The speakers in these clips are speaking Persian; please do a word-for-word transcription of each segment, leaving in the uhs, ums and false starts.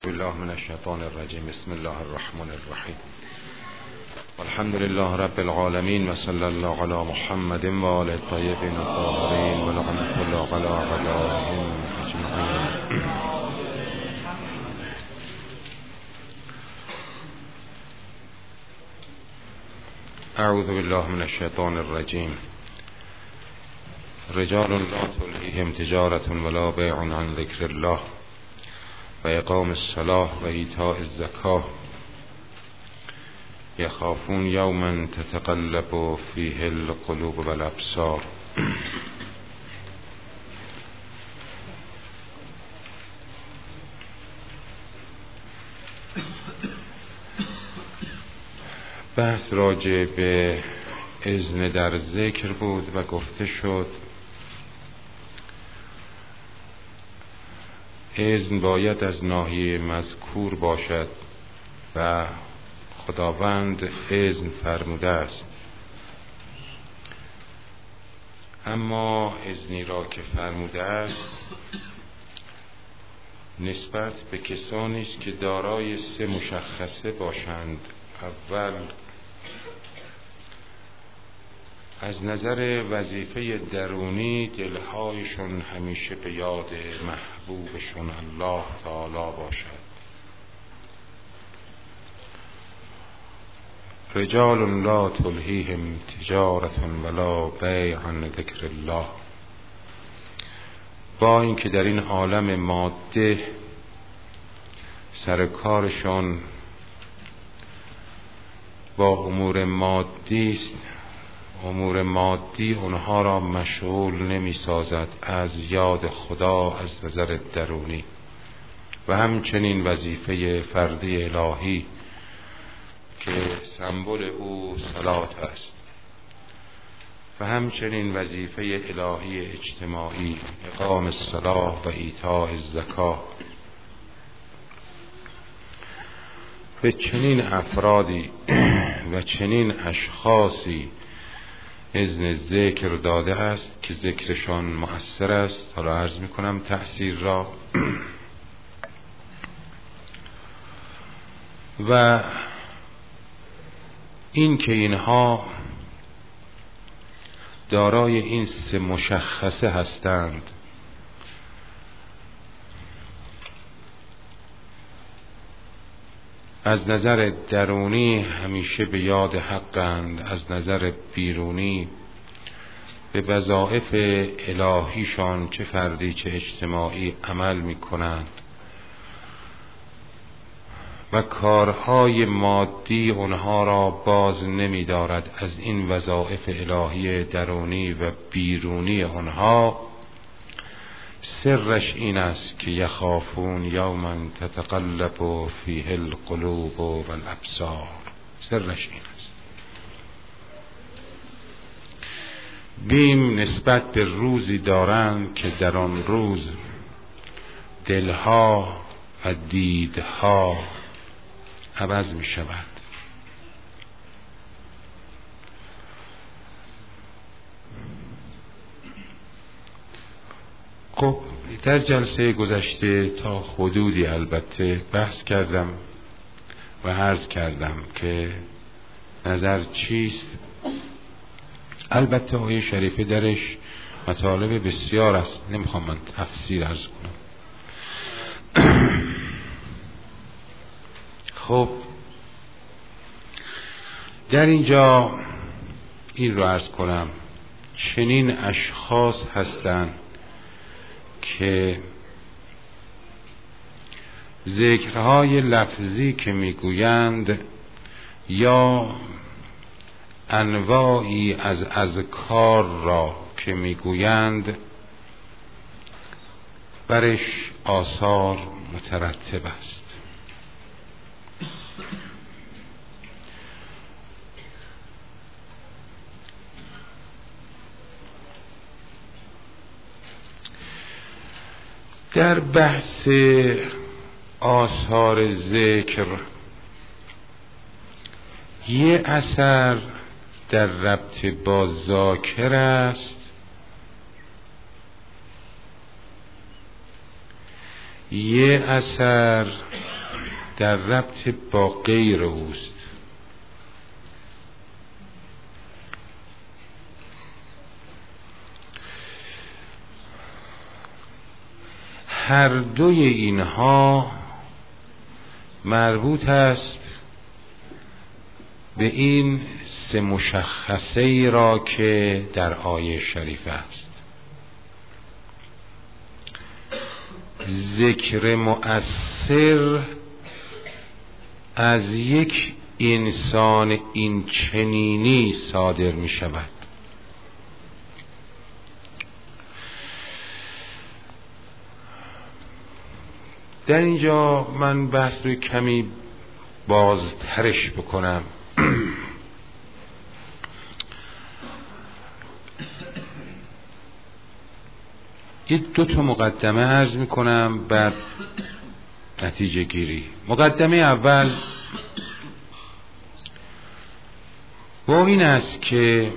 بالله من الشیطان الرجیم. بسم الله الرحمن الرحیم. الحمد لله رب العالمین و صلی الله علی محمد و آل الطیبین الطاهرین و لعنة الله علی اعدائهم اجمعین. اعوذ بالله من الشیطان الرجیم. رجال لا تلهیهم تجارة ولا بیع عن ذکر الله و اقام الصلاة و ایتاء الزکاة یخافون یوما تتقلب فیه القلوب و الابصار. بحث راجع به اذن در ذکر بود و گفته شد اذن باید از ناحیه مذکور باشد و خداوند اذن فرموده است، اما اذنی را که فرموده است نسبت به کسانی است که دارای سه مشخصه باشند. اول، از نظر وظیفه درونی دلهایشون همیشه به یاد محبوبشون الله تعالی باشد. رجال لا تلهیهم تجارة ولا بیع عن ذکر الله. با اینکه در این عالم ماده سرکارشون با امور مادی است، امور مادی اونها را مشغول نمی سازد از یاد خدا از نظر درونی، و همچنین وظیفه فردی الهی که سمبل او صلات است، و همچنین وظیفه الهی اجتماعی اقام الصلاة و ایتاء الزکاة. به چنین افرادی و چنین اشخاصی اذن ذکر داده است که ذکرشان مؤثر است. حالا عرض میکنم تأثیر را. و این که اینها دارای این سه مشخصه هستند، از نظر درونی همیشه به یاد حقند، از نظر بیرونی به وظایف الهیشان چه فردی چه اجتماعی عمل می کنند و کارهای مادی اونها را باز نمی دارد از این وظایف الهی درونی و بیرونی اونها. سرش این است که یخافون یوما تتقلب فیه القلوب و الابصار. سرش این است. بیم نسبت به روزی دارند که در آن روز دلها و دیدها عوض می شود. خب در جلسه گذشته تا حدودی البته بحث کردم و عرض کردم که نظر چیست. البته آیه شریفه درش مطالب بسیار است، نمیخوام من تفسیر عرض کنم. خب در اینجا این رو عرض کنم، چنین اشخاص هستند که ذکرهای لفظی که میگویند یا انواعی از اذکار را که میگویند برش آثار مترتب است. در بحث آثار ذکر یه اثر در ربط با ذاکر است، یه اثر در ربط با غیر اوست. هر دوی اینها مربوط است به این سه مشخصه ای را که در آیه شریف است. ذکر مؤثر از یک انسان این چنینی صادر می شود. در اینجا من بحث رو کمی بازترش بکنم. یه دو تا مقدمه عرض میکنم بعد نتیجه گیری. مقدمه اول با این است که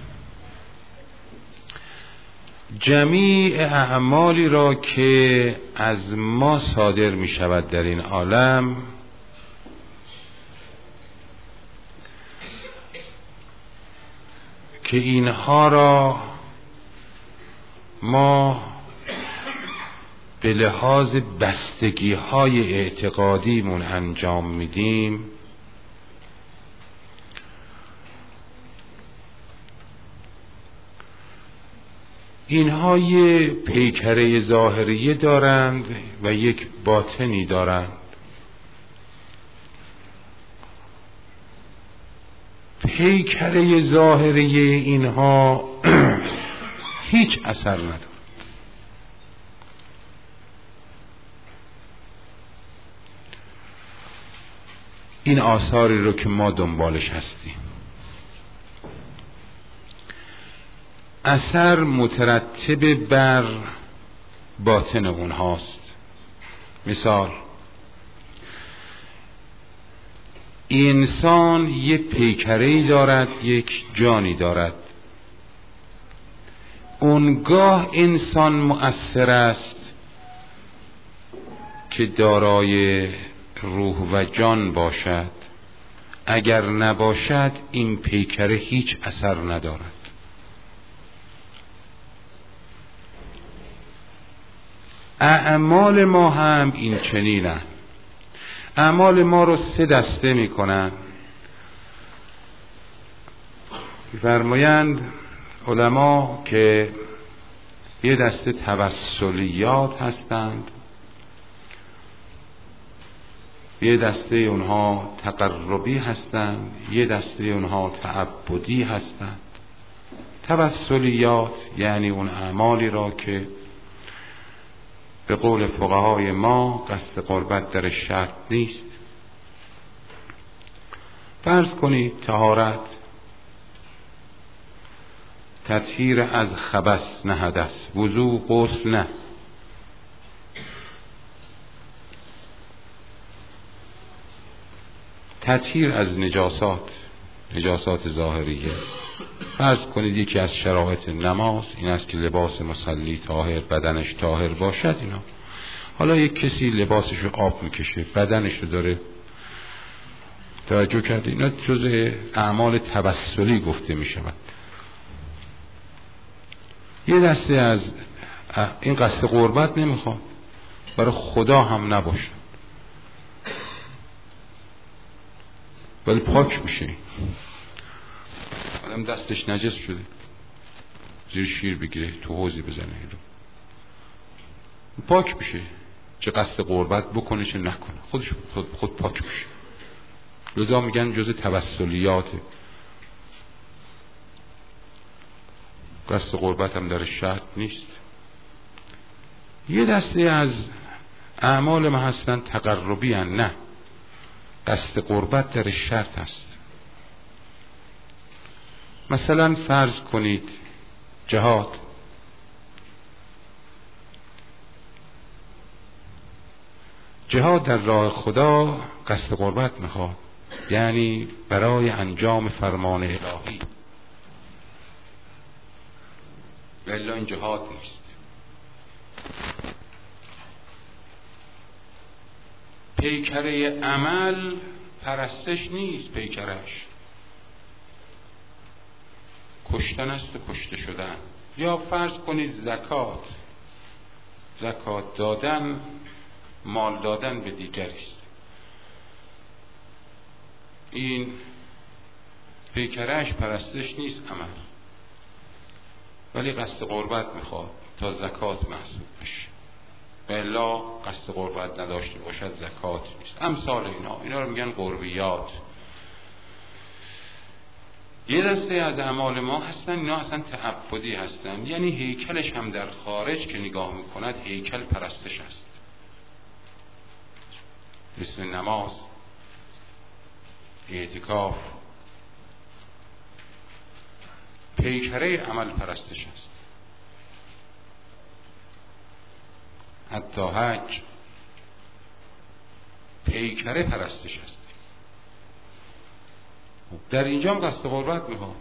جمیع اعمالی را که از ما صادر می شود در این عالم که اینها را ما به لحاظ بستگی های اعتقادیمون انجام میدیم، اینها یه پیکره ظاهریه دارند و یک باطنی دارند. پیکره ظاهریه اینها هیچ اثر ندارد. این آثاری رو که ما دنبالش هستیم، اثر مترتب بر باطن اونهاست. مثال، انسان یک پیکره‌ای دارد، یک جانی دارد. اونگاه انسان مؤثر است که دارای روح و جان باشد، اگر نباشد این پیکره هیچ اثر ندارد. اعمال ما هم این چنینند. اعمال ما رو سه دسته می کنند. فرمایند علما که یه دسته توسلیات هستند، یه دسته اونها تقربی هستند، یه دسته اونها تعبدی هستند. توسلیات یعنی اون اعمالی را که به قول فقهای ما قصد قربت در شرط نیست. فرض کنید طهارت، تطهیر از خبث نه حدث، وضو، غسل نه، تطهیر از نجاسات، نجاسات ظاهریه. فرض کنید یکی از شرایط نماز این است که لباس مصلی طاهر، بدنش طاهر باشد. اینا حالا یک کسی لباسش رو آب میکشه، بدنش رو داره، توجه کرده، اینا جزء اعمال توسلی گفته میشود. یه دسته از این قصد قربت نمیخواد، برای خدا هم نباشه، ولی پاک میشه. آدم دستش نجس شده، زیر شیر بگیره، تو حوضی بزنه، پاک میشه. چه قصد قربت بکنه چه نکنه، خودش خود, خود پاک میشه. لذا میگن جز توسلیاته. قصد قربت هم در شرط نیست. یه دسته از اعمال ما هستن تقربی هن. نه، قصد قربت در شرط هست. مثلا فرض کنید جهاد، جهاد در راه خدا قصد قربت میخواد، یعنی برای انجام فرمان الهی، ولی این جهاد نیست. پیکره عمل پرستش نیست، پیکرش کشتن است و کشته شدن. یا فرض کنید زکات، زکات دادن مال دادن به دیگری است، این پیکرش پرستش نیست عمل، ولی قصد قربت میخواد تا زکات محسوب بشه، و الا قصد قربت نداشته باشد زکات نیست. امثال اینا اینا رو میگن قربیات. یه دسته از اعمال ما هستن اینا اصلا تعبدی هستن، یعنی هیکلش هم در خارج که نگاه میکند هیکل پرستش است، مثل نماز، اعتکاف، پیکره عمل پرستش است. حتی حج پیکره پرستش است. در اینجا هم قصد قربت میخواد.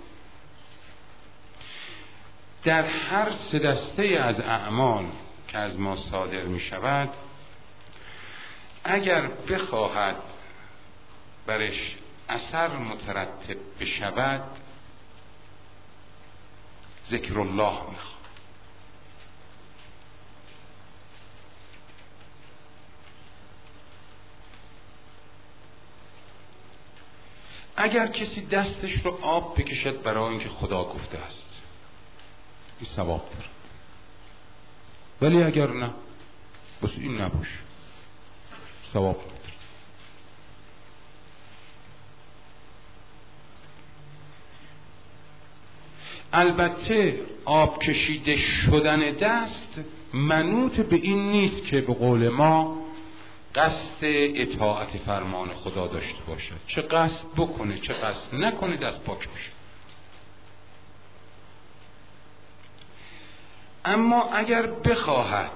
در هر سه دسته از اعمال که از ما صادر میشود، اگر بخواهد برش اثر مترتب بشود، ذکر الله میخواد. اگر کسی دستش رو آب بکشد برای اینکه خدا گفته است، این ثواب داره، ولی اگر نه، بس این نباش، ثواب نداره. البته آب کشیده شدن دست منوط به این نیست که به قول ما قصد اطاعت فرمان خدا داشته باشد، چه قصد بکنه چه قصد نکنه دست پاک میشه. اما اگر بخواهد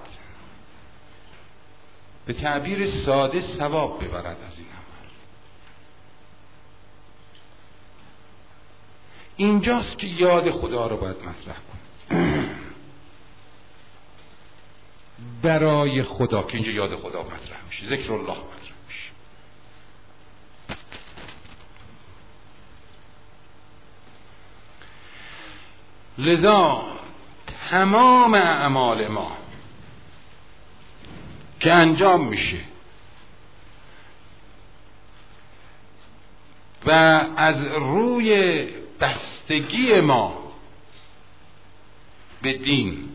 به تعبیر ساده ثواب ببرد از این عمل، اینجاست که یاد خدا رو باید مطرح کنه برای خدا، که اینجا یاد خدا مطرح میشه، ذکر الله مطرح میشه. لذا تمام اعمال ما که انجام میشه و از روی بستگی ما به دین،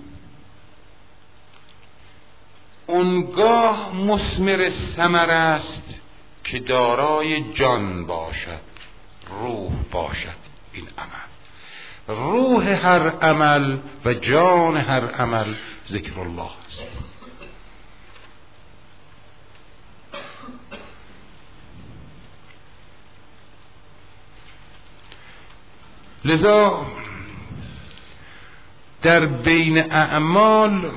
اونگاه مثمر ثمر است که دارای جان باشد، روح باشد. این عمل، روح هر عمل و جان هر عمل ذکر الله است. لذا در بین اعمال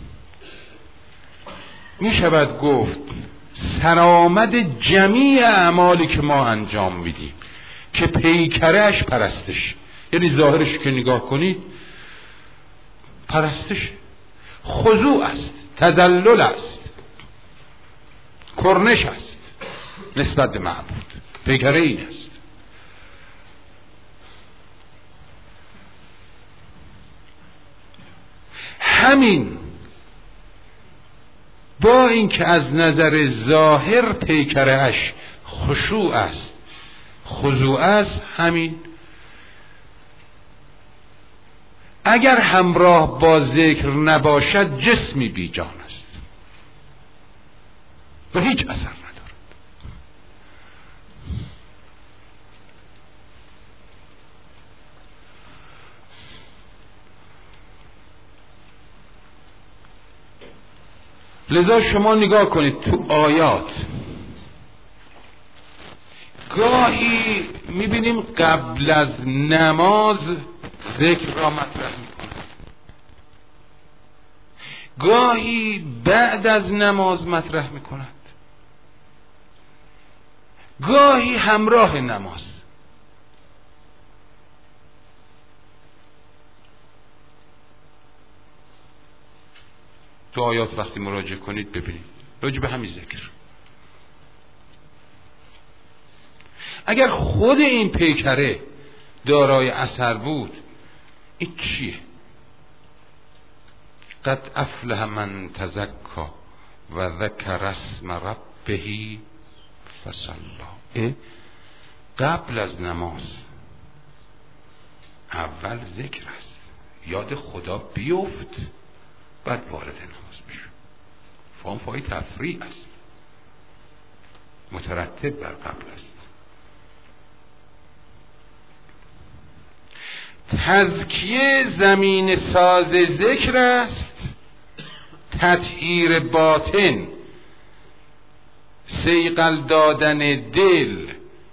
می شود گفت سرآمد جمیع اعمالی که ما انجام میدیم که پیکرش پرستش، یعنی ظاهرش که نگاه کنید پرستش، خضوع است، تذلل است، کرنش است نسبت به معبود، پیکره این است. همین با اینکه از نظر ظاهر پیکره‌اش خشوع است، خضوع است، همین اگر همراه با ذکر نباشد جسمی بی جان است و هیچ اثر ندارد. لذا شما نگاه کنید تو آیات گاهی میبینیم قبل از نماز ذکر را مطرح میکنه، گاهی بعد از نماز مطرح میکند، گاهی همراه نماز. تو آیات وقتی مراجعه کنید ببینید راجع به همین ذکر اگر خود این پیکره دارای اثر بود، این چیه؟ قد افلح من تزکا و ذکر اسم ربه فصلی. قبل از نماز اول ذکر است، یاد خدا بیفت، بعد وارد نماز بشو. فهم فای تفریع است، مترتب بر قبل است. تزکیه زمین ساز ذکر است، تطهیر باطن، صیقل دادن دل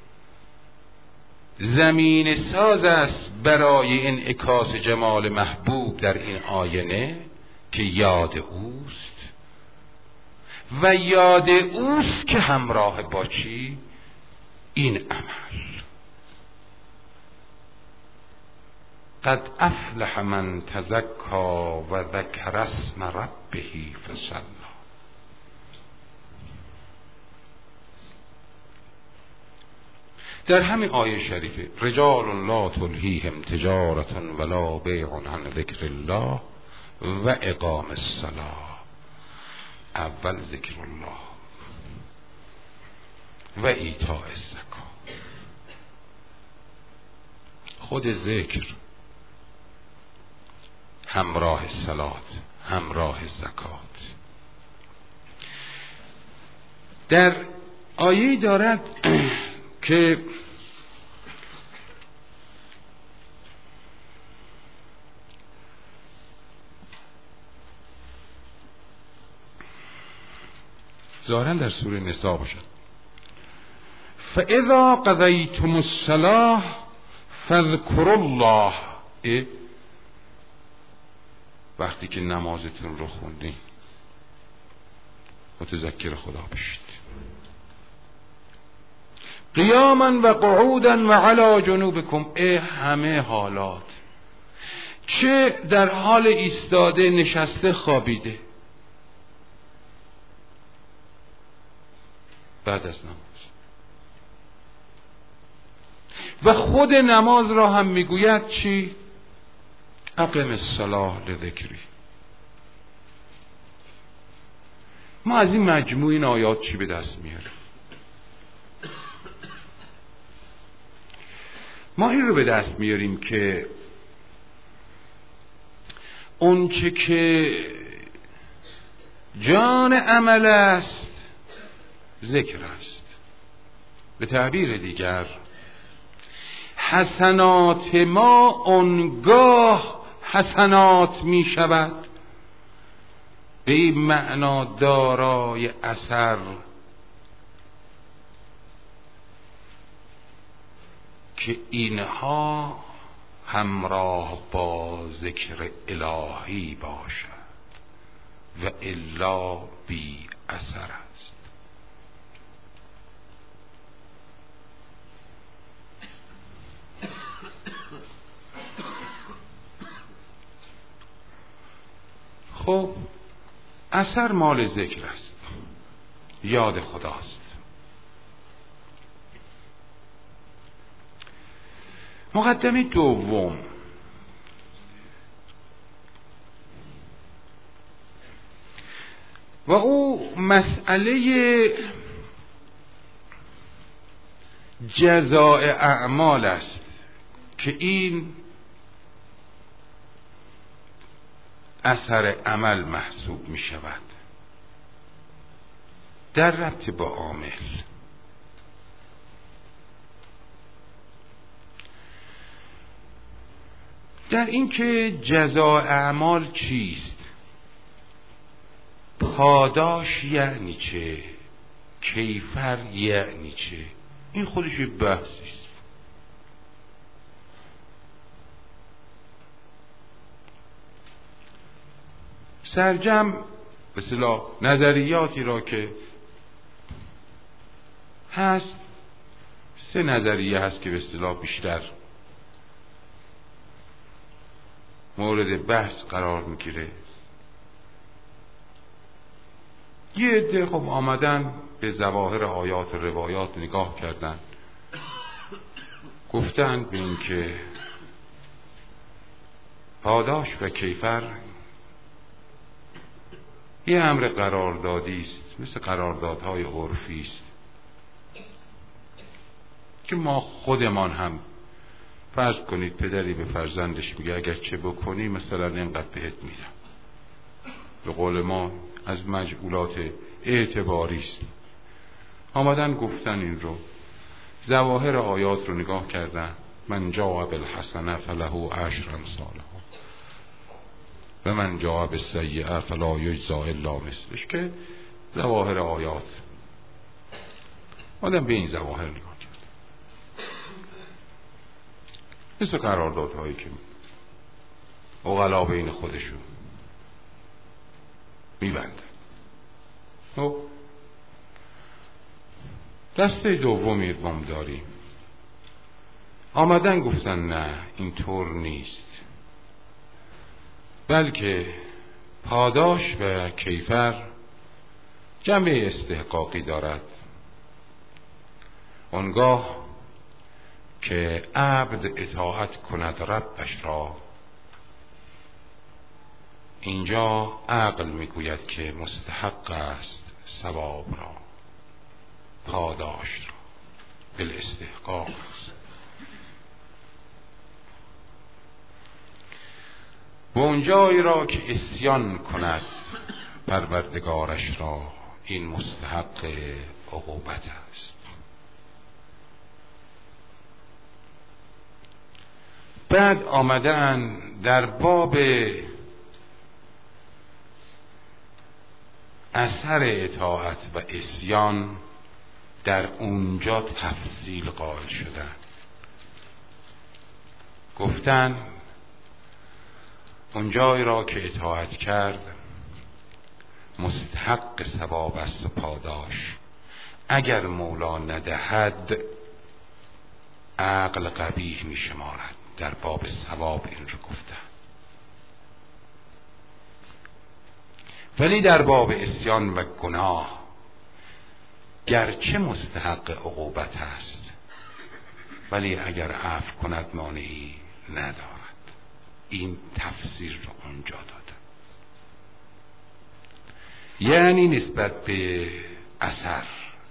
زمین ساز است برای انعکاس جمال محبوب در این آینه که یاد اوست و یاد اوست که همراه با چی؟ این عمل. قد افلح من تزکا و ذکر اسم ربه فصلی. در همین آیه شریفه رجال لا تلهیهم تجارة ولا بیع عن ذکر الله و اقام الصلاة. اول ذکر الله و ایتاء الزکات. خود ذکر همراه صلات، همراه زکات. در آیه دارد که ظاهراً در سوره نساء باشد فاذا قضیتم الصلاة فاذکروا الله. وقتی که نمازتون رو خوندین متذکر خدا بشید. قیاما و قعودا و علی جنوبکم. ای همه حالات، چه در حال ایستاده، نشسته، خوابیده، بعد از نماز. و خود نماز را هم میگوید چی؟ اقم الصلاة لذکری. ما از این مجموع این آیات چی به دست میاریم؟ ما این رو به دست میاریم که اون چه که جان عمل است ذکر است. به تعبیر دیگر حسنات ما اونگاه حسنات می شود به این معنا دارای اثر که اینها همراه با ذکر الهی باشد و الا بی اثر است. خب اثر مال ذکر است، یاد خداست. مقدمه دوم، و او مسئله جزاء اعمال است که این اثر عمل محسوب می شود در ربط با عامل. در این که جزاء اعمال چیست، پاداش یعنی چه، کیفر یعنی چه، این خودش بحثی است. سرجم به اصطلاح نظریاتی را که هست، سه نظریه هست که به اصطلاح بیشتر مورد بحث قرار میگیره. یه عده خب آمدن به ظواهر آیات و روایات نگاه کردن، گفتند به این که پاداش و کیفر یه امر قراردادی است، مثل قراردادهای عرفی است که ما خودمان هم فرض کنید پدری به فرزندش میگه اگر چه بکنی مثلا اینقدر بهت میدم. به قول ما از مجعولات اعتباری است. آمدن گفتن این رو، ظواهر آیات رو نگاه کردن، من جاء بالحسنه فله عشر امثالها و من جاء بالسیئه فلا یجزی الا مثلش، که ظواهر آیات. آدم به این ظواهر نگاه کرد، مثل قراردادهایی که عقلا بین خودشون میبندن. خب دسته دومی وام داریم، آمدن گفتن نه اینطور نیست، بلکه پاداش و کیفر جمع استحقاقی دارد. آنگاه که عبد اطاعت کند ربش را، اینجا عقل میگوید که مستحق است ثواب را، پاداش را، بالاستحقاق است. و اونجایی را که عصیان کند پروردگارش را، این مستحق عقوبت است. بعد آمدن در باب اثر اطاعت و عصیان، در اونجا تفصیل قائل شدن. گفتن اونجایی را که اطاعت کرد مستحق ثواب است و پاداش، اگر مولا ندهد عقل قبیح می شمارد. در باب ثواب این رو گفتن. ولی در باب عصیان و گناه گرچه مستحق عقوبت است، ولی اگر عفو کند مانعی ندارد. این تفسیر رو اونجا داده، یعنی نسبت به اثر،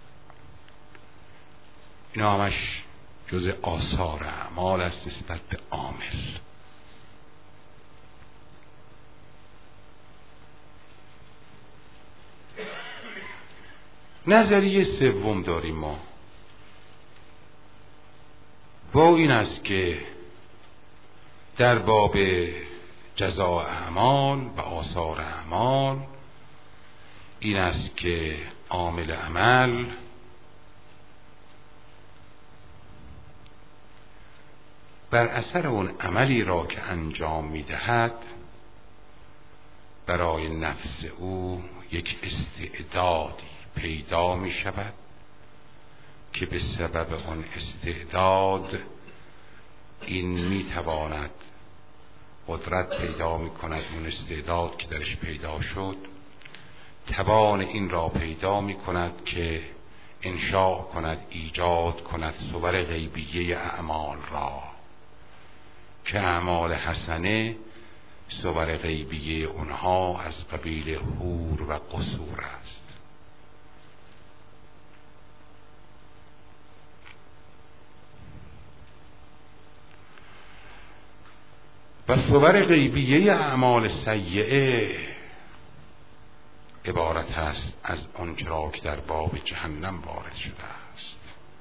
این همش جز آثار اعمال است نسبت به عامل. نظریه سوم داریم ما، و این است که در باب جزاء اعمال و آثار اعمال این است که عامل عمل بر اثر اون عملی را که انجام میدهد برای نفس او یک استعدادی پیدا می شود که به سبب اون استعداد این می تواند قدرت پیدا می کند. اون استعداد که درش پیدا شد توان این را پیدا می کند که انشاء کند، ایجاد کند صور غیبیه اعمال را، که اعمال حسنه صور غیبیه اونها از قبیل حور و قصور است. و صور غیبیه اعمال سیئه عبارت است از آنچه را که در باب جهنم وارد شده است.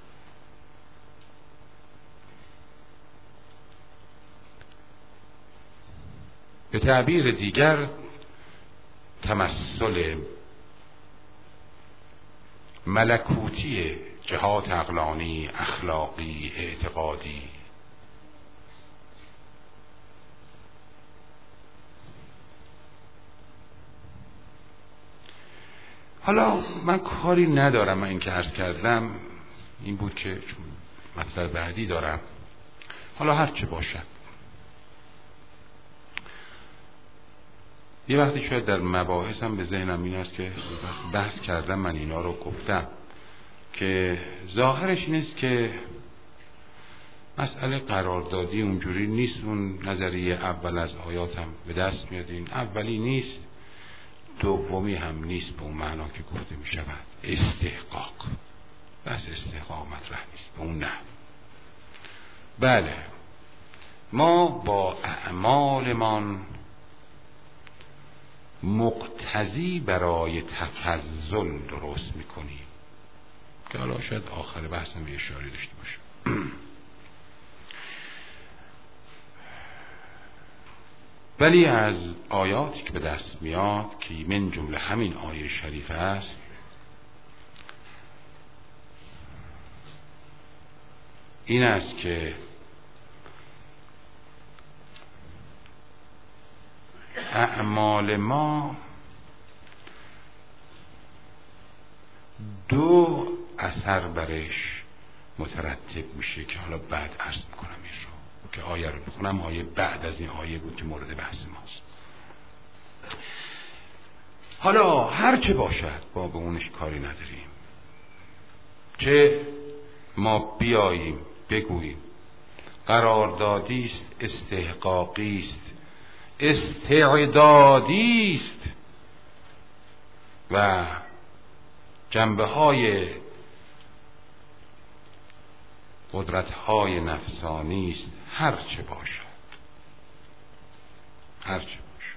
به تعبیر دیگر تمثل ملکوتی جهات عقلانی، اخلاقی، اعتقادی. حالا من کاری ندارم، من این که عرض کردم این بود که چون مطلب بعدی دارم، حالا هر چه باشد. یه وقتی شاید در مباحثم به ذهنم این است که بحث کردم، من اینا رو گفتم که ظاهرش این است که مسئله قراردادی اونجوری نیست. اون نظریه اول از آیات هم به دست میاد. این اولی نیست، دومی هم نیست به اون معنا که گفته می شود استحقاق. بس استحقاق مطرح نیست به اون نه. بله، ما با اعمالمان مقتضی برای تفضل درست میکنیم که حالا شاید آخر بحثم به اشاره داشته باشم. ولی از آیاتی که به دست میاد که من جمله همین آیه شریفه است، این است که اعمال ما دو اثر برش مترتب میشه که حالا بعد عرض میکنم این رو که آیه رو بخونم. آیه بعد از این آیه بود که مورد بحث ماست. حالا هر چه باشد با به اونش کاری نداریم، چه ما بیاییم بگوییم قراردادی است، استحقاقی است، استعدادی است و جنبه های قدرت های نفسانی است، هر چه باشد هر چه باشد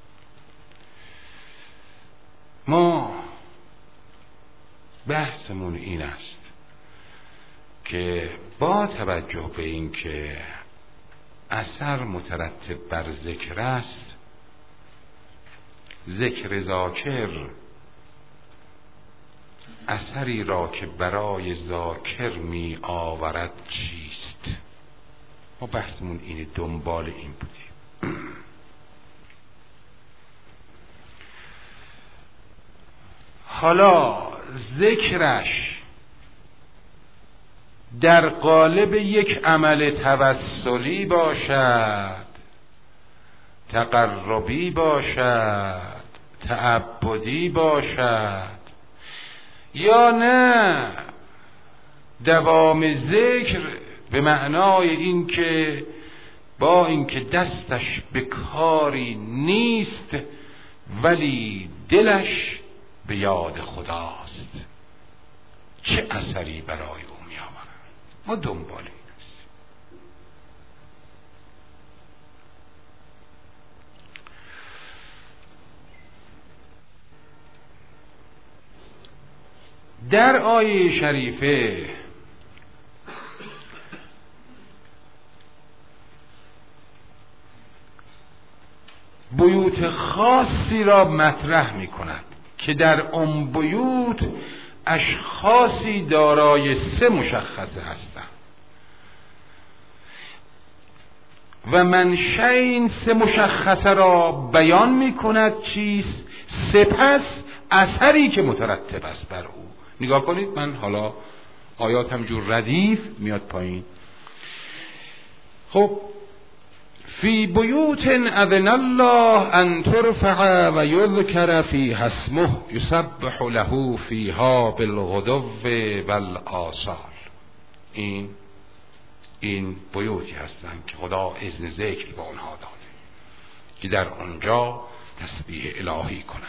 ما بحثمون این است که با توجه به این که اثر مترتب بر ذکر است، ذکر ذاکر اثری را که برای ذاکر می آورد چیست؟ ما بحثمون اینه، دنبال این بودیم. حالا ذکرش در قالب یک عمل توسلی باشد، تقربی باشد، تعبدی باشد، یا نه دوام ذکر به معنای این که با اینکه دستش به کاری نیست ولی دلش به یاد خداست، چه اثری برای او می آورد؟ ما دنبال این است. در آیه شریفه بیوت خاصی را مطرح می کند که در آن بیوت اشخاصی دارای سه مشخصه هستند و منشأ این سه مشخصه را بیان می کند چیست؟ سپس اثری که مترتب است بر او. نگاه کنید، من حالا آیات همجور ردیف میاد پایین. خب فی بیوت اذن الله ان ترفع و یذکر فیها اسمه یسبح له فیها بالغدو والآصال. این این بیوتی هستند که خدا اذن ذکر به آنها داده که در آنجا تسبیح الهی کنند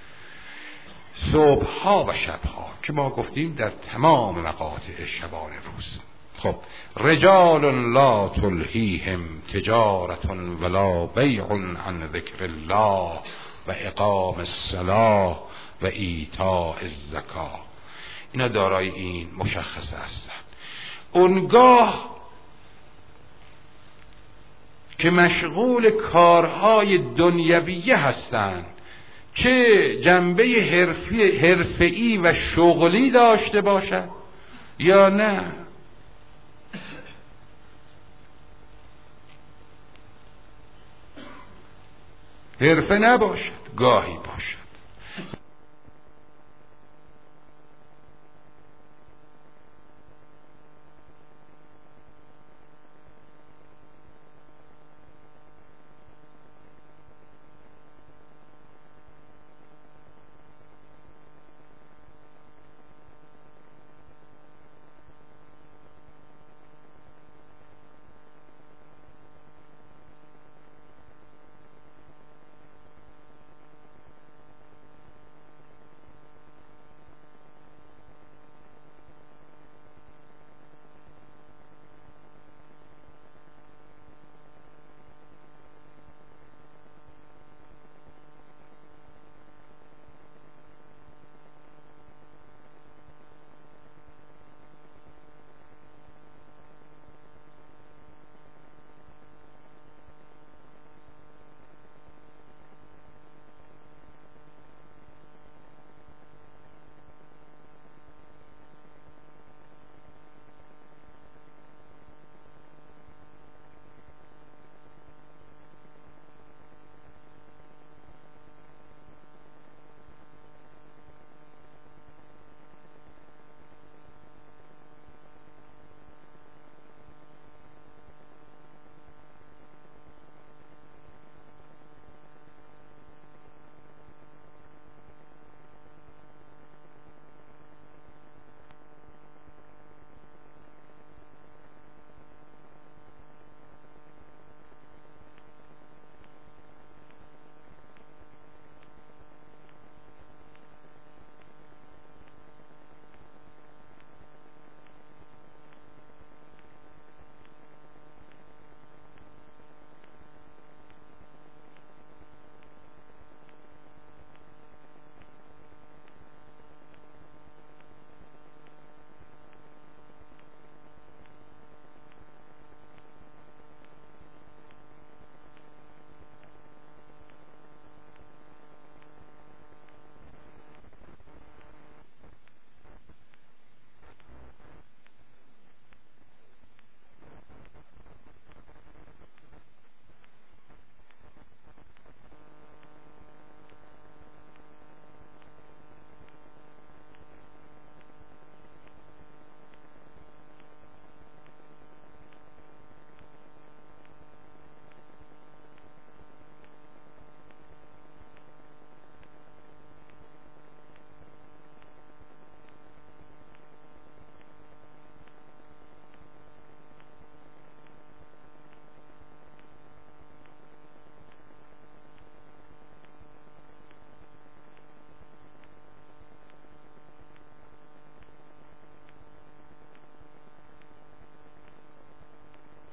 صبحها و شبها، که ما گفتیم در تمام مقاطع شبان روز. خب رجال لا تلهیهم تجارت ولا بیع عن ذکر الله و اقام الصلاة و ایتاء الزکاة، اینا دارای این مشخصه هستند. اونگاه که مشغول کارهای دنیویه هستند، چه جنبه حرفی حرفه‌ای و شغلی داشته باشد یا نه، حرفه نباشد، گاهی باشد.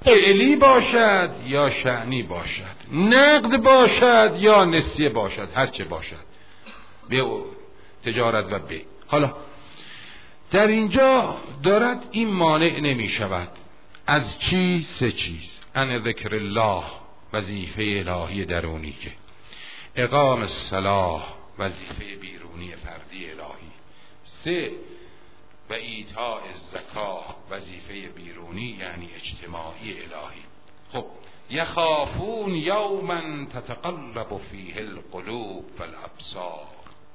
فعلی باشد یا شأنی باشد، نقد باشد یا نسیه باشد، هر چه باشد، به تجارت و بی. حالا در اینجا دارد این مانع نمی شود از چی؟ سه چیز: ان ذکر الله، وظیفه الهی درونی که اقام الصلاة، وظیفه بیرونی فردی الهی. سه، و ایتاء الزکاه، وظیفه بیرونی یعنی اجتماعی الهی. خب یخافون یوما تتقلب فیه القلوب والابصار.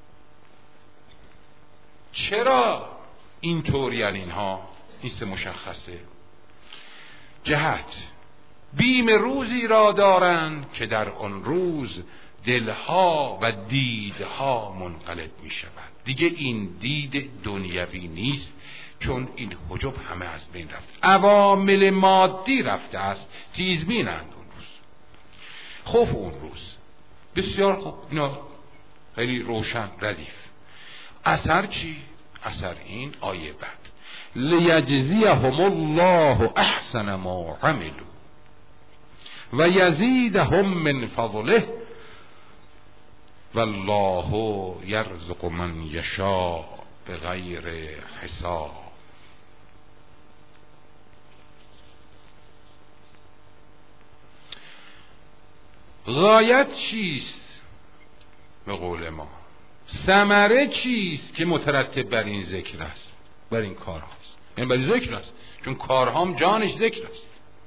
چرا اینطور؟ یعنی اینها نیست مشخصه. جهت بیم روزی را دارند که در آن روز دلها و دیدها منقلب می شود. دیگه این دید دنیوی نیست، چون این حجب همه از بین رفت، عوامل مادی رفته است، تیزبینند اون روز. خوف اون روز بسیار خوب، اینا خیلی روشن ردیف. اثر چی؟ اثر این آیه بعد: لیجزیهم الله احسن ما عملوا و یزیدهم من فضله والله یرزق من یشاء بغیر حساب. غایت چیست به قول ما؟ ثمره چیست که مترتب بر این ذکر است، بر این کار هست؟ یعنی بر این ذکر است، چون کارهام جانش ذکر است.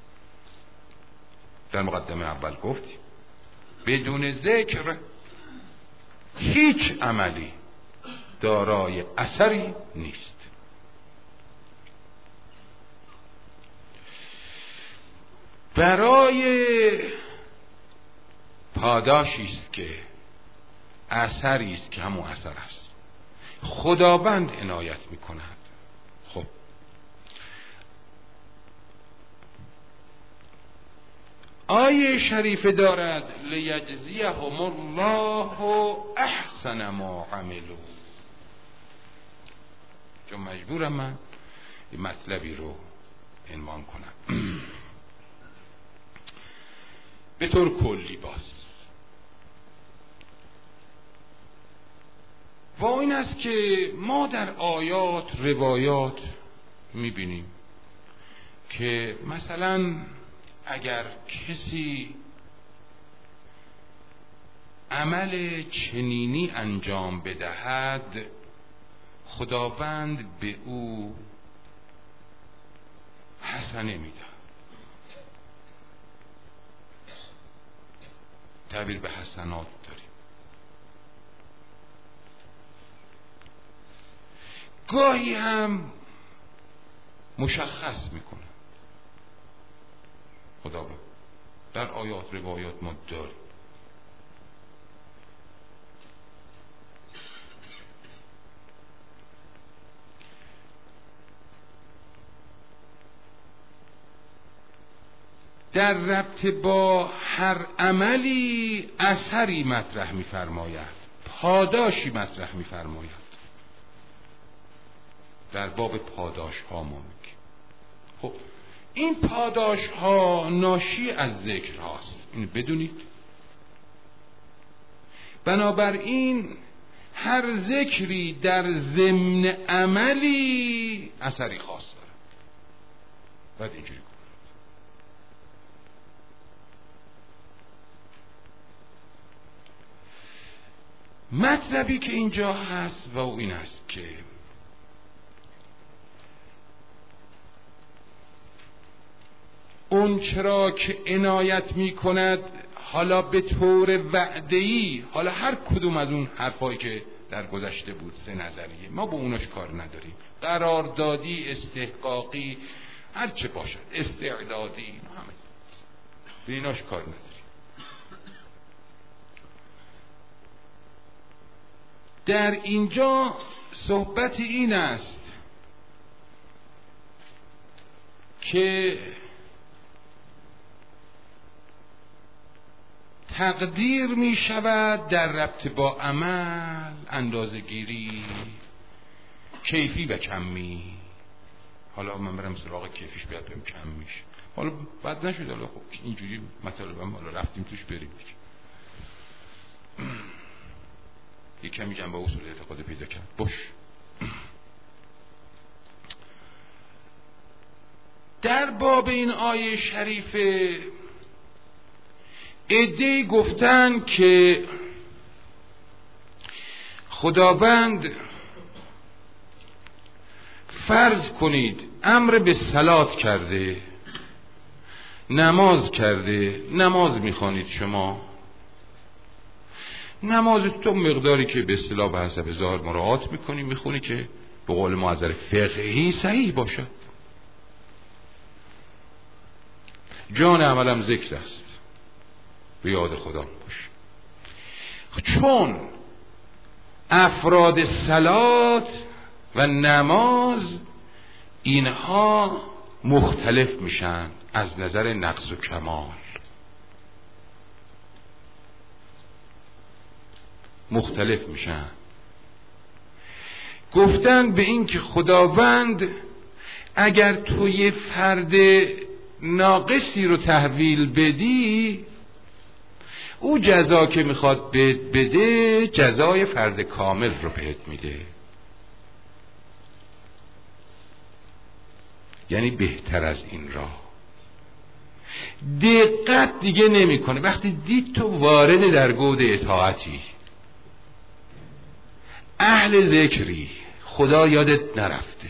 در مقدمه اول گفتیم بدون ذکر هیچ عملی دارای اثری نیست. برای پاداشی است که اثری است که همون اثر است، خداوند عنایت می کند. خب آیه شریفه دارد لیجزیهم الله احسن ما عملوا. چون مجبورم من این مطلبی رو عنوان کنم به طور کلی. باز و این است که ما در آیات روایات میبینیم که مثلا اگر کسی عمل چنینی انجام بدهد، خداوند به او حسنه میده. تعبیر به حسنات داریم. گاهی هم مشخص میکنه خداوند، در آیات روایات ما داریم. در ربط با هر عملی اثری مطرح می‌فرماید، پاداشی مطرح می‌فرماید. در باب پاداش ها ما میگیم خب این پاداش ها ناشی از ذکر هاست، اینو بدونید. بنابراین هر ذکری در ضمن عملی اثری خاص داره. باید اینجوری کنید. مطلبی که اینجا هست و او این است که اون چرا که عنایت می کند، حالا به طور وعده‌ای، حالا هر کدوم از اون حرفایی که در گذشته بود، سه نظریه، ما با اوناش کار نداریم. قراردادی، استحقاقی، هر چه باشد، استعدادی، همه به ایناش کار نداریم. در اینجا صحبت این است که تقدیر می شود در ربط با عمل، اندازه گیری، کیفی و کمی، حالا من برم سراغ کیفیش بیاد بهم کم میشه. حالا بد نشد، حالا خب اینجوری مطالبم حالا رفتیم توش بریم یه کمی جنبه اصول اعتقاد پیدا کرد. باش. در باب این آیه شریفه عده‌ای گفتن که خداوند فرض کنید امر به صلات کرده، نماز کرده، نماز میخوانید شما، نماز تو مقداری که به اصطلاح به حسب ظاهر مراعات میکنی میخونی که به قول معذر فقهی صحیح باشه. جان عملم ذکر است، به یاد خدا باش. چون افراد صلات و نماز اینها مختلف میشن از نظر نقص و کمال، مختلف میشن. گفتن به این که خداوند اگر تو یه فرد ناقصی رو تحویل بدی، او جزا که میخواد بده جزای فرد کامل رو بهت میده، یعنی بهتر از این راه. دقت دیگه نمی کنه. وقتی دید تو وارد در گود اطاعتی، اهل ذکری، خدا یادت نرفته،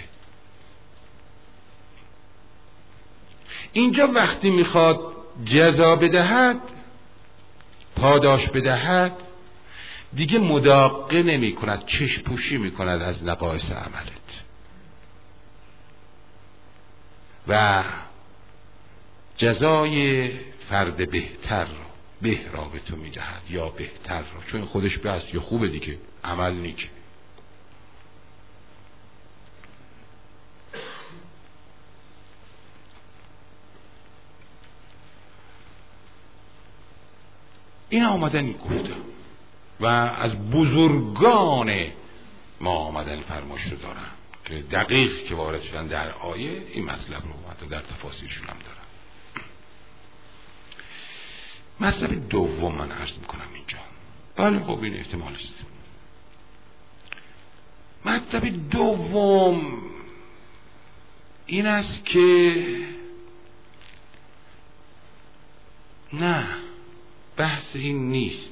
اینجا وقتی میخواد جزا بدهد، پاداش بدهد، دیگه مداقه نمی کند، چشم پوشی می کند از نقایص عملت و جزای فرد بهتر رو به را به تو می دهد یا بهتر رو، چون خودش بست یا خوبه دیگه، عمل نیکه. این آمدن این گفتم و از بزرگان ما آمدن فرمایش رو دارن که دقیق که وارد شدن در آیه این مطلب رو حتی در تفاسیرشون هم دارن. مطلب دوم من عرض میکنم اینجا. بله خب این احتمال است. مطلب دوم این است که نه، بحث این نیست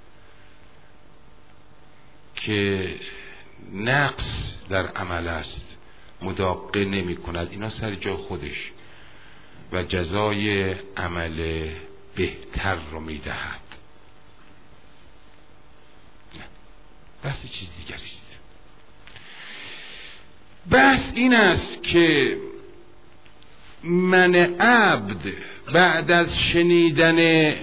که نقص در عمل است، مداقه نمی کند، اینا سر جای خودش و جزای عمل بهتر رو می دهد. نه، بحث چیز دیگری است. بحث این است که من عبد بعد از شنیدن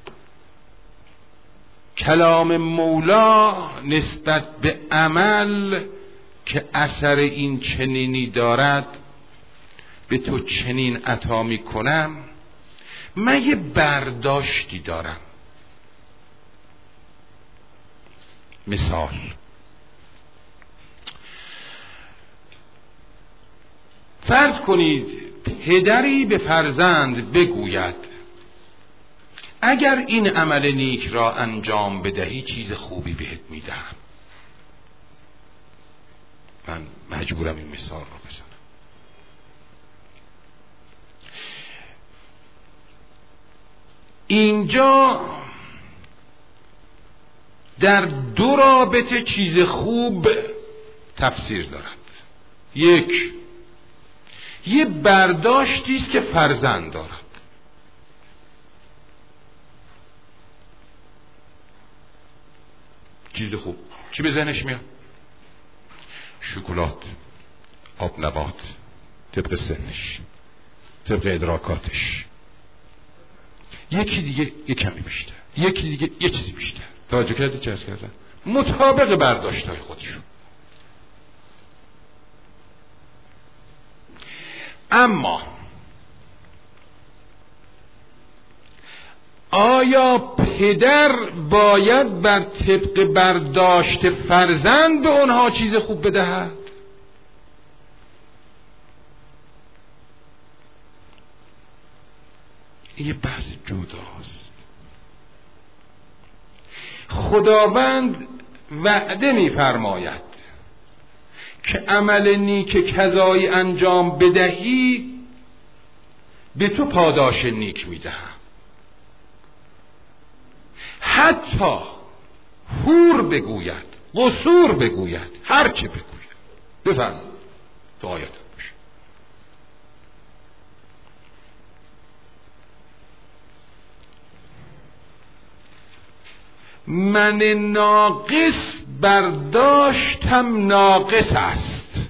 کلام مولا نسبت به عمل که اثر این چنینی دارد به تو چنین عطا می کنم، من یه برداشتی دارم. مثال، فرض کنید پدری به فرزند بگوید اگر این عمل نیک را انجام بدهی چیز خوبی بهت میدهم. من مجبورم این مثال را بزنم. اینجا در دو رابطه چیز خوب تفسیر دارد. یک، یه برداشتی است که فرزند دارد. چیز خوب چی به ذهنش میاد؟ شکلات، آب نبات، طبق سنش، طبق ادراکاتش. یکی دیگه یه کمی بیشتر، یکی دیگه یه چیزی بیشتر. توجه کردی چه از کردن؟ مطابق برداشت‌های خودشون. اما آیا پدر باید بر طبق برداشت فرزند به اونها چیز خوب بدهد؟ این یه بحث جداست. خداوند وعده می‌فرماید که عمل نیک کذایی انجام بدهی به تو پاداش نیک میدهم. حتی حور بگوید، قصور بگوید، هر چه بگوید. بفرمایید تو آیات باشه. من ناقص برداشتم ناقص است،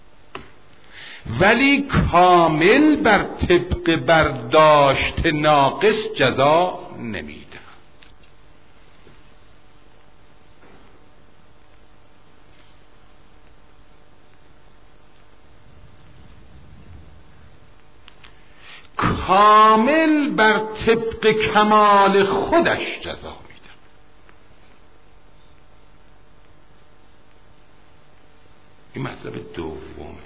ولی کامل بر طبق برداشت ناقص جزا نمیدم. کامل بر طبق کمال خودش جزا میدم. این مطلب دومه.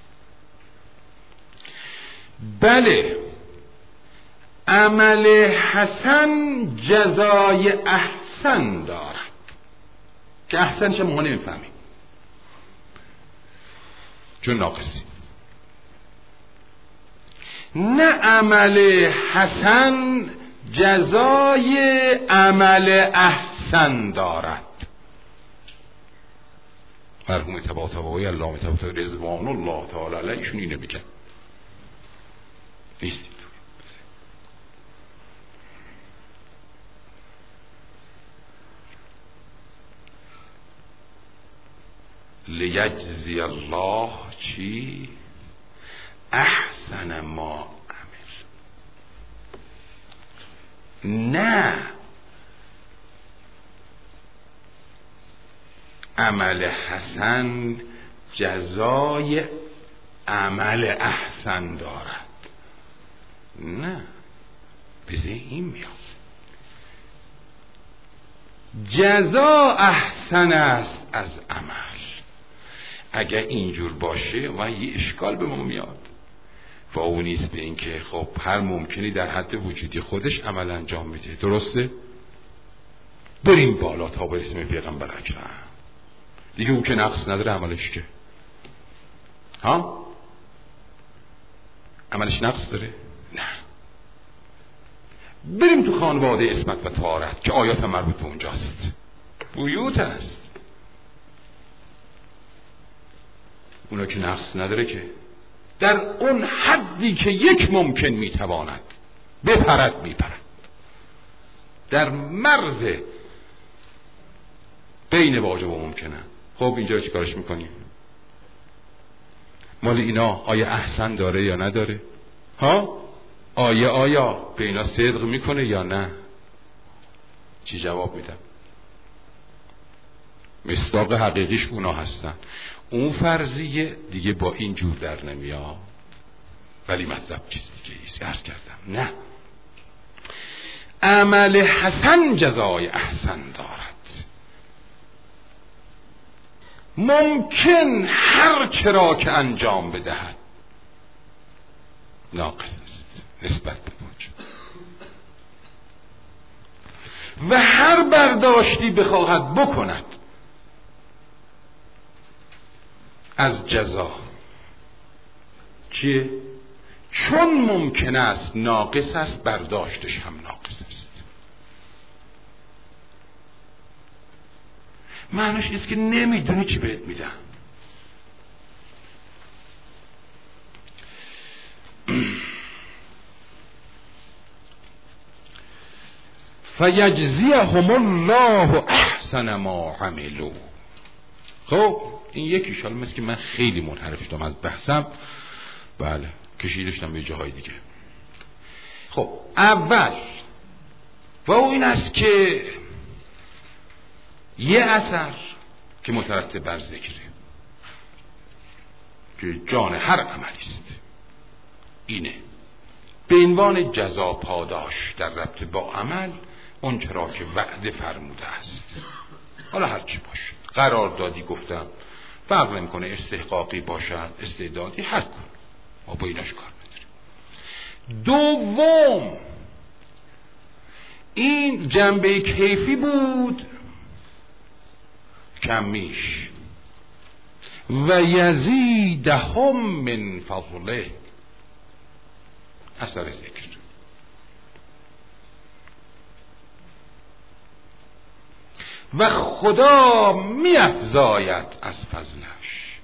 بله، عمل حسن جزای احسن دارد که احسنش ما نمیفهمیم چون ناقصی. نه عمل حسن جزای عمل احسن دارد. مرحوم طباطبایی علامه طباطبایی رضوان الله تعالی علیهشون اینو میگن. نیست لیجزی الله چی؟ احسن ما عمل. نه عمل حسن جزای عمل احسن دارد. نه، بزه این میاد جزا احسن است از عمل. اگر اینجور باشه و یه اشکال به ما میاد و اون نیست به این که خب هر ممکنی در حد وجودی خودش عمل انجام میده. درسته؟ بریم بالا تا به اسم پیغمبر اکرم دیگه. اون که نقص نداره عملش، که ها عملش نقص داره؟ نه. بریم تو خانواده عصمت و طهارت که آیات مربوط به اونجاست. بیوت است، اونا که نقص نداره، که در اون حدی که یک ممکن میتواند بپرد میپرد، در مرز بین واجب و ممکنه. خب اینجا چی کارش میکنیم؟ مال اینا آیا احسن داره یا نداره؟ ها؟ آیا آیا به اینا صدق میکنه یا نه؟ چی جواب میدم؟ مصداق حقیقیش اونا هستن. اون فرضیه دیگه با این جور در نمیاد. ولی مطلب چیز دیگه ایست. عرض کردم نه، عمل حسن جزای احسن دارد. ممکن هر چرا که انجام بدهد ناقص است نسبت به وجود، و هر برداشتی بخواهد بکند از جزا چیه؟ چون ممکن است ناقص است، برداشتش هم ناقص است. معنیش اینست که نمیدونی چی بهت میدم. فیجزیهم الله احسن ما عملوا. خب این یکیش. حالا مثل که من خیلی منحرف شدم از بحثم، بله کشیدشتم به جاهای دیگه. خب اول و این است که یه اثر که مترتب بر ذکره که جان هر عملی است، اینه به عنوان جزا پاداش در ربط با عمل اون چرا که وعده فرموده است. حالا هر چی باشه، قراردادی گفتم فرق نمیکنه، استحقاقی باشد، استعدادی، هر کن، ما با ایناش کار نداریم. دوم این جنبه کیفی بود کمیش. و یزیدهم من فضله، اثر ذکر. و خدا می افزاید از فضلش.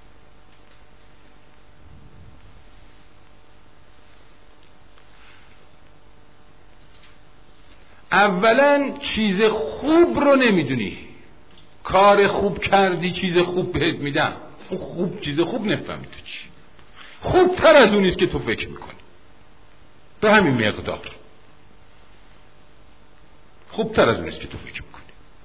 اولا چیز خوب رو نمیدونی، کار خوب کردی چیز خوب بهت میدم، اون خوب چیز خوب نفهمی تو چی. خوبتر از اونیست که تو فکر میکنی، به همین مقدار خوبتر از اونیست که تو فکر میکنی.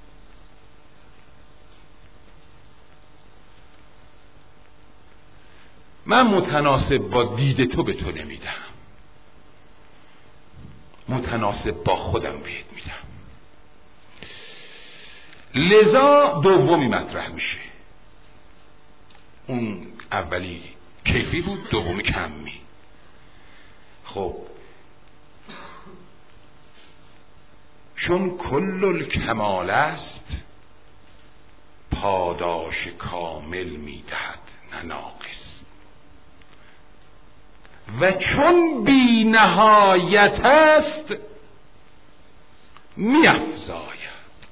من متناسب با دید تو به تو نمیدم، متناسب با خودم بهت میدم. لذا دومی مطرح میشه. اون اولی کیفی بود، دومی کمی. خب چون کل الکمال است پاداش کامل میدهد نه ناقص، و چون بی نهایت است می افزاید.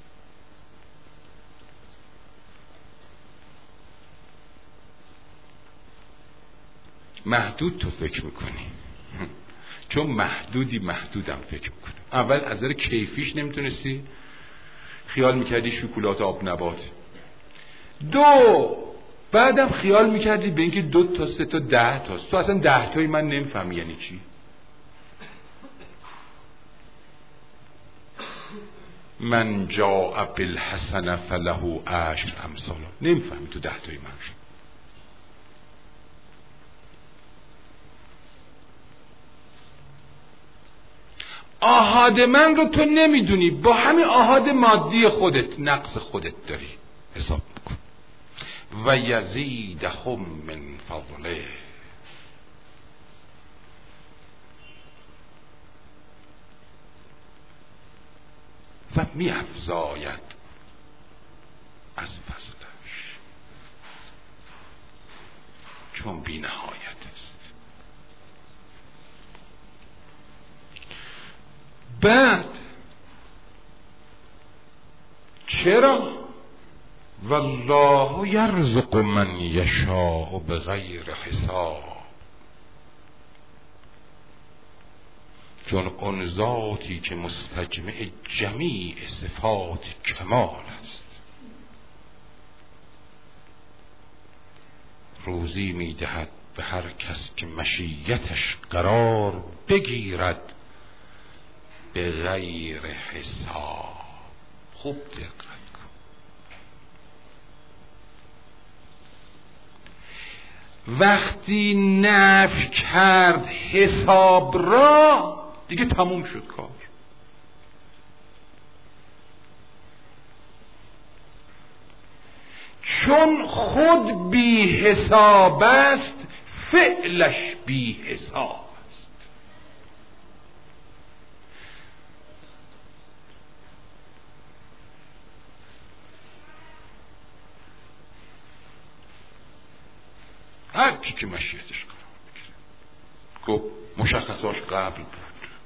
محدود تو فکر میکنی، چون محدودی محدودم فکر میکنی. اول از نظر کیفیش نمیتونستی، خیال میکردی شکلات آب نبات. دو بعدم خیال میکردی به اینکه دو تا سه تا ده تاست. تو اصلا ده تایی من نمیفهم یعنی چی. من جاء بالحسنه فله عشر امثالها، نمیفهمی تو ده تایی من شد. آحاد من رو تو نمیدونی، با همین آحاد مادی خودت نقص خودت داری حساب میکن. و یزیدهم من فضله، و می افزاید از فضلش، چون بی نهایت است. بعد چرا؟ والله یرزق من یشاء بغیر حساب، چون اون ذاتی که مستجمع جمیع صفات کمال است روزی میدهد به هر کس که مشیتش قرار بگیرد به غیر حساب. خوب دقت کن. وقتی نفی کرد حساب را دیگه تموم شد کار. چون خود بی حساب است فعلش بی حساب است. هر کی که مشیتش قرار بگیره. گفت مشخصاش قبل بود.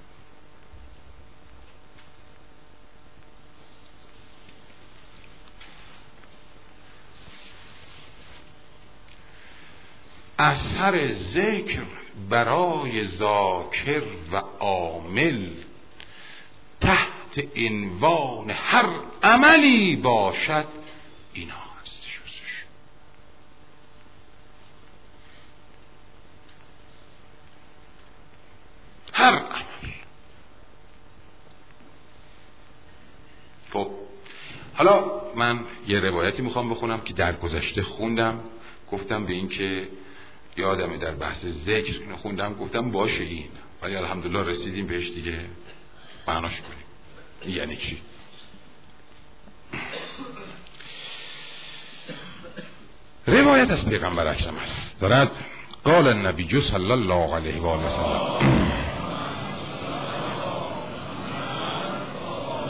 اثر ذکر برای ذاکر و عامل تحت عنوان هر عملی باشد اینا هست. شوزش هر عمل. خب حالا من یه روایتی میخوام بخونم که در گذشته خوندم، گفتم به این که یادمه در بحث ذکر اینو خوندم، گفتم باشه این، ولی الحمدلله رسیدیم بهش دیگه معناش کنیم یعنی چی. روایت از پیغمبر اکرم است، دارد قال النبی صلی الله علیه و آله و سلم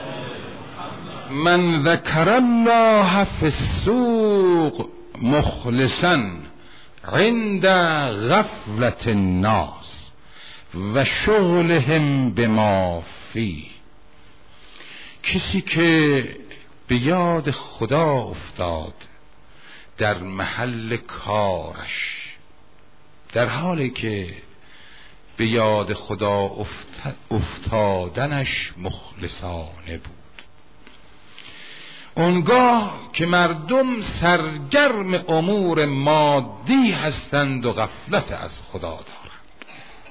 من ذکر الله فی السوق مخلصا عند غفلة الناس و شغلهم بما فیه، کسی که به یاد خدا افتاد در محل کارش، در حالی که به یاد خدا افتادنش مخلصانه بود، اونگاه که مردم سرگرم امور مادی هستند و غفلت از خدا دارند،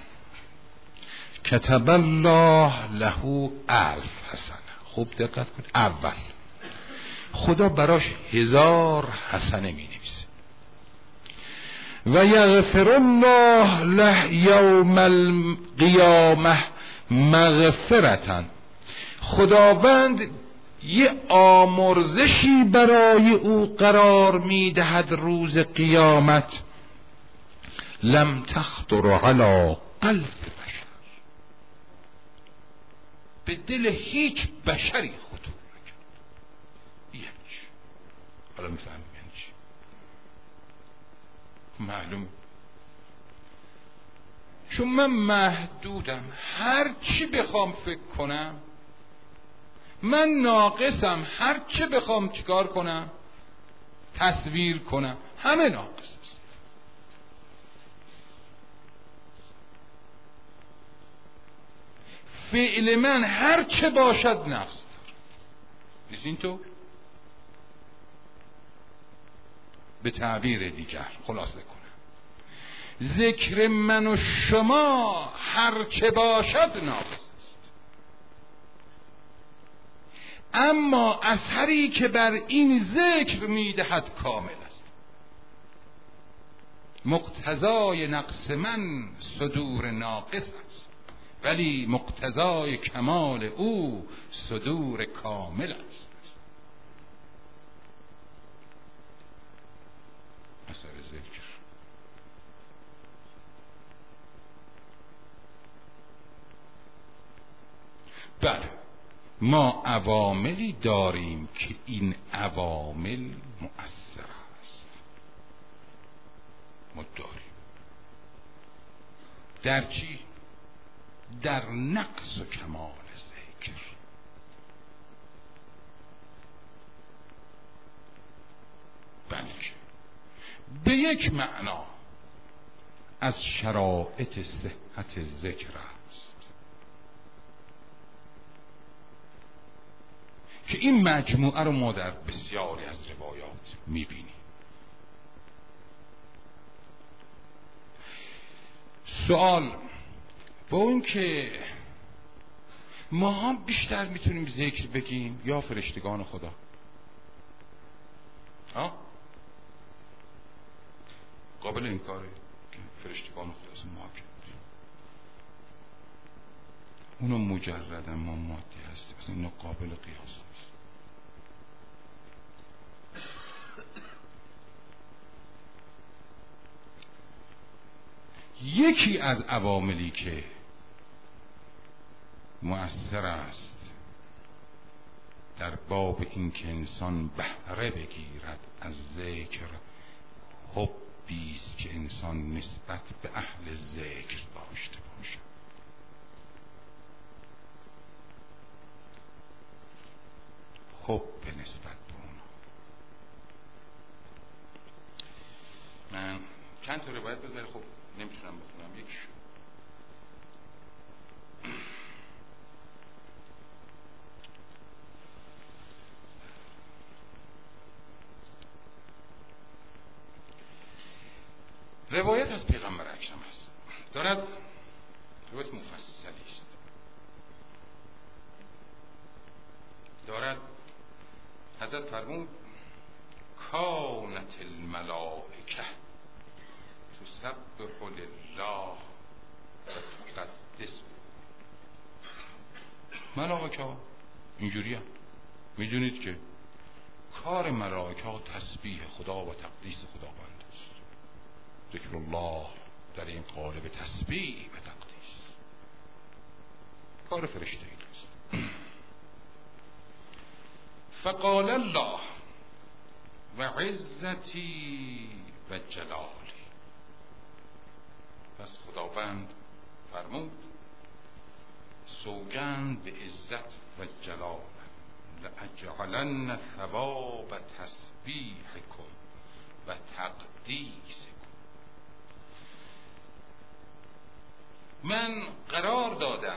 کتب الله له الف حسنه. خوب دقت کنید، اول خدا براش هزار حسنه می نویسه. و یغفر الله له یوم القیامه مغفرتن، خداوند یه آمرزشی برای او قرار می دهد روز قیامت، لم تخطر علی قلب بشر، به دل هیچ بشری خطور نکرد. یعنی چی؟ حالا میفهمیم یعنی چی؟ معلوم، چون من محدودم، هر چی بخوام فکر کنم، من ناقصم، هر چی بخوام چیکار کنم، تصویر کنم، همه ناقص است. فعل من هر چه باشد نقص داره. نیست اینطور؟ به تعبیر دیگر خلاصه کنم، ذکر من و شما هر چه باشد ناقص است، اما اثری که بر این ذکر میدهد کامل است. مقتضای نقص من صدور ناقص است، ولی مقتضای کمال او صدور کامل است. اثر ذکر بله، ما عواملی داریم که این عوامل مؤثر است. ما داریم در چی؟ در نقص و کمال ذکر. بلکه به یک معنا از شرایط صحت ذکر است که این مجموعه رو ما در بسیاری از روایات میبینیم. سوال با اون که ما هم بیشتر میتونیم ذکر بگیم یا فرشتگان خدا؟ ها؟ قابل این کاره که فرشتگان خدا از ما کرد، اونو مجردن ما مادی هستیم، اصلا اینو قابل قیاس نیست. یکی از عواملی که مؤثر است در باب این که انسان بهره بگیرد از ذکر، حبی است که انسان نسبت به اهل ذکر داشته باشد. حب نسبت به اونا. من چند تا روایت بذاره، خب نمیتونم بخونم، یکیشو روایت از پیغمبر اکرم است، دارد روایت مفصلی است، دارد حضرت فرمود کانت الملائکه تسبح لله و تقدس. ملائکه اینجوری هم میدونید که کار ملائکه تسبیح خدا و تقدیس خداوند است. ذکر الله در این قالب تسبیح و تقدیس کار فرشته ای است. فقال الله و عزتی و جلالی. پس خداوند فرمود سوگند به عزت و جلال، لأجعلن ثواب تسبیحکم و تقدیسکم. من قرار دادم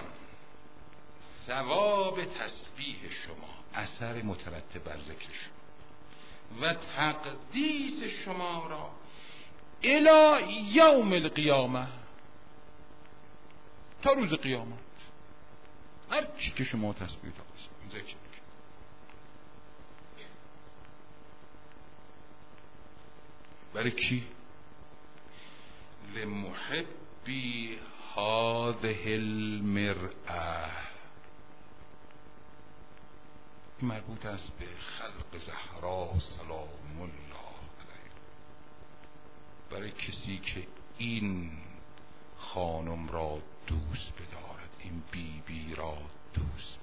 ثواب تسبیح شما، اثر مترتب بر ذکر شما، و تقدیس شما را الی یوم القیامه، تا روز قیامت. هر چی که شما تسبیح تا ذکر کنید. برای کی؟ لمحبی هذه المرأة. این مربوط است به خلق زهرا سلام الله علیها. برای کسی که این خانم را دوست بدارد، این بی بی را دوست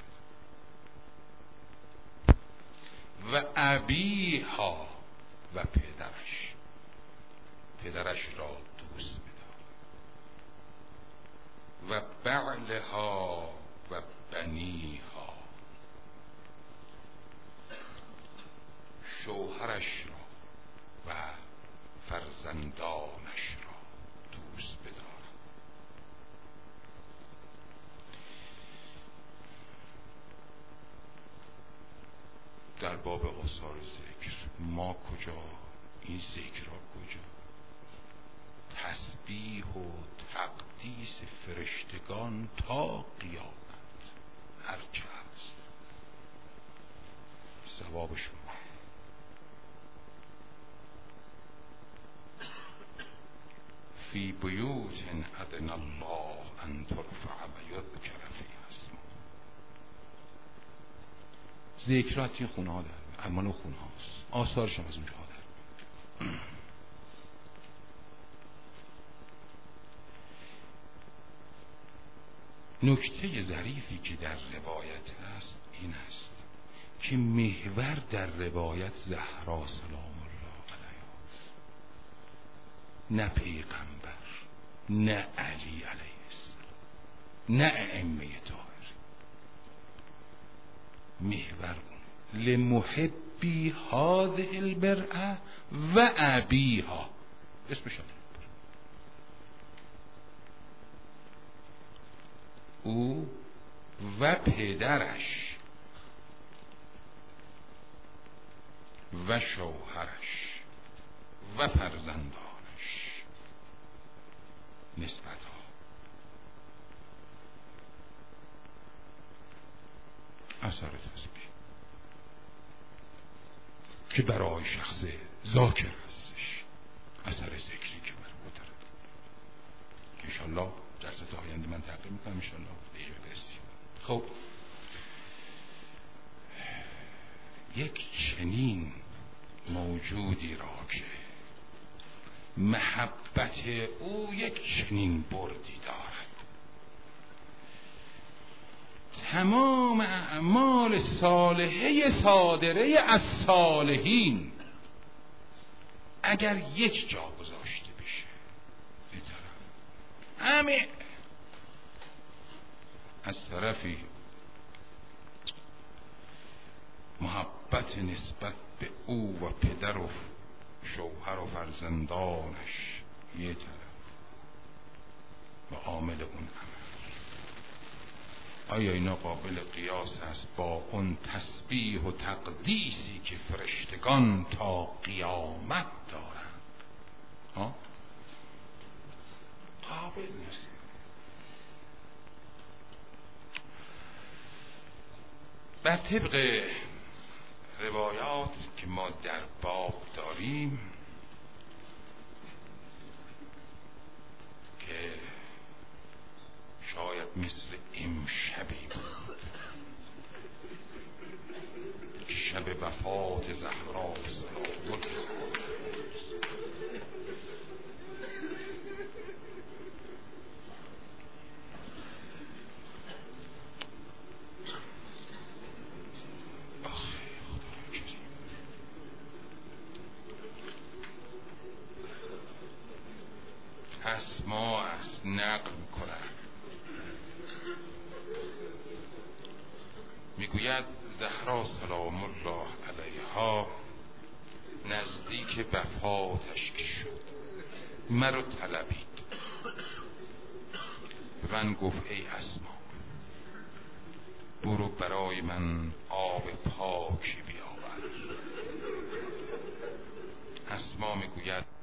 بدارد، و ابیها و پدرش، پدرش را دوست بدارد، و بعلها و بنیها، شوهرش را و فرزندانش را دوست بدارد. در باب آثار ذکر ما کجا، این ذکر ها کجا؟ تسبیح و تقدیس فرشتگان تا قیامت هر چه هست ثواب شما. فی بیوت اذن الله ان ترفع و یذکر فیها اسمه. ذکرات این خونه ها در اعمال خونه هاست، آثارش هم از اونجا در. نکته ظریفی که در روایت هست این است که محور در روایت زهرا سلام الله علیها است، نه پیغمبر، نه علی علیه السلام، نه ائمه طاهرین. محور اون لمحبی هذه المرأة و ابیها، اسمش او و پدرش و شوهرش و فرزندانش نسبت ها. اثر تسبیح که برای شخص ذاکر هستش، اثر ذکری که مربوط داره که انشالله درست آینده من تحقیق میکنم انشالله دیگه برسیم. خب یک چنین موجودی را که محبت او یک چنین بردی دارد، تمام اعمال صالحه صادره از صالحین اگر یک جا گذاشته بشه به طرف همه، از طرفی محبت نسبت به او و پدر و شوهر و فرزندانش یه طرف و عامل اون عمل، آیا اینا قابل قیاس است با اون تسبیح و تقدیسی که فرشتگان تا قیامت دارند؟ ها؟ قابل نیست. بر طبق روایات که ما در باب داریم که شاید مثل امشبی بود که شب وفات زهرا سلام الله نقل میکنن. میگوید زهرا سلام الله علیها نزدیک وفاتش که شد مرا طلبید، من گفت ای اسما برو برای من آب پاکی بیاور. اسما میگوید